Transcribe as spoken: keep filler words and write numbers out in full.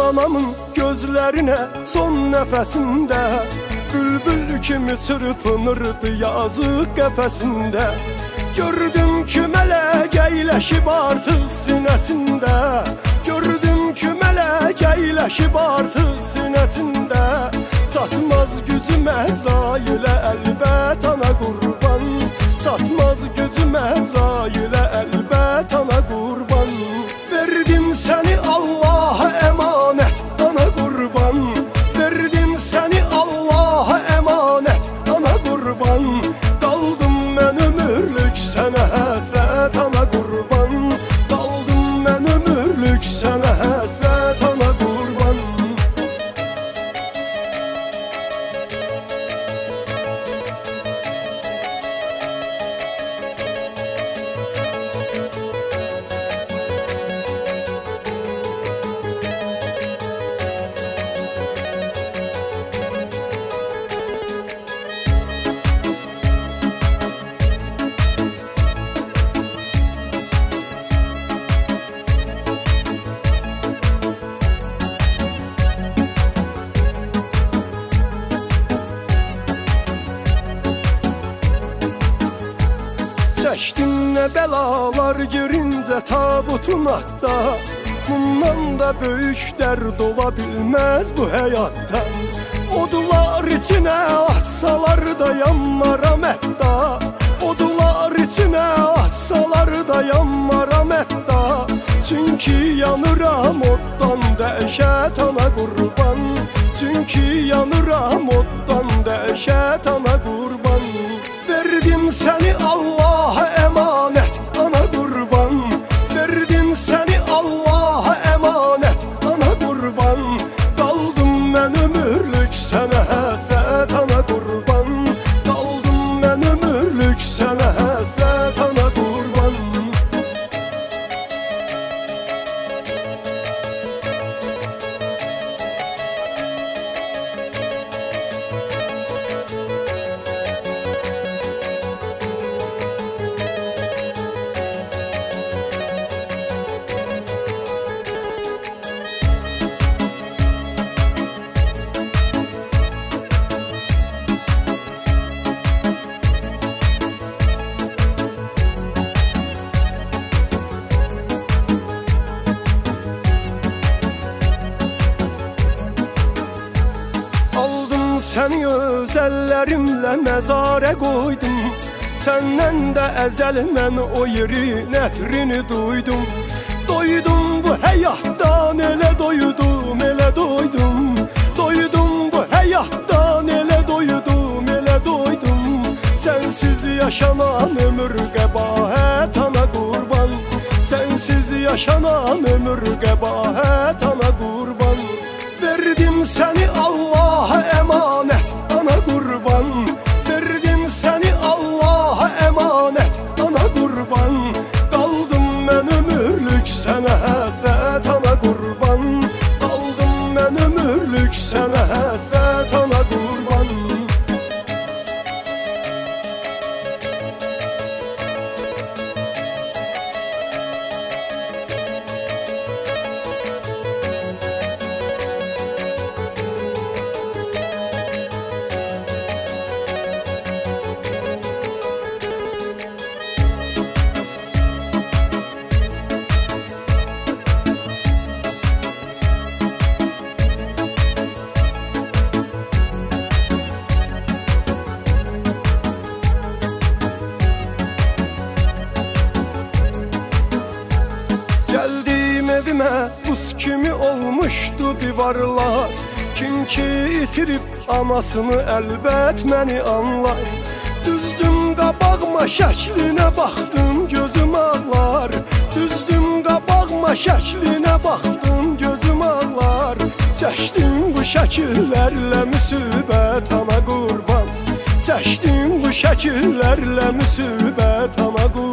anamın gözlerine son nəfəsində bülbül kimi çırpınırdı yazıq qəfəsində. Gördüm ki mələk əyləşib artıq sinəsində, gördüm ki mələk əyləşib artıq sinəsində. Çatmaz gücüm Əzrailə əlbət ana qurban, çatmaz gücüm Əzrailə əlbət ana qurban. Verdim səni Allaha əmanət ana qurban, verdim səni Allaha əmanət ana qurban. Qaldım mən ömürlük sənə həsrət ana qurban, qaldım mən ömürlük sənə həsrət ana qurban. Çəkdim nə bəlalar girincə tabutun atda, bundan da böyük dərd ola bilməz bu həyatda. Odlar içinə atsalar da yanmaram hətta, odlar içinə atsalar da yanmaram hətta. Çünki yanıram oddan dəhşət ana qurban, çünki yanıram oddan dəhşət ana qurban. Verdim səni Allaha əmanət ana qurban, verdim səni Allaha əmanət ana qurban. Qaldım mən ömürlük sənə həsrət ana qurban, qaldım mən ömürlük sənə həsrət ana qurban. Səni öz əllərimlə məzarə qoydum, səndən də əzəl mən o yerin ətrini duydum. Doydum bu həyatdan elə doydum, elə doydum, doydum bu həyatdan elə doydum, elə doydum. Sənsiz yaşanan ömür qəbahət ana qurban, sənsiz yaşanan ömür qəbahət ana qurban. Verdim səni Allaha əmanət ana qurban, verdim səni Allaha əmanət ana qurban. Qaldım mən ömürlük sənə həsrət ana qurban, qaldım mən ömürlük sənə həsrət ana qurban. Gəldim evimə buz kimi olmuşdu divarlar, kim ki itirib anasını əlbət məni anlar. Düzdüm qabağıma şəklinə baxdım gözüm ağlar, düzdüm qabağıma şəklinə baxdım gözüm ağlar. Çəkdim bu şəkillərlə müsibət ana qurban, çəkdim bu şəkillərlə müsibət ana qurban.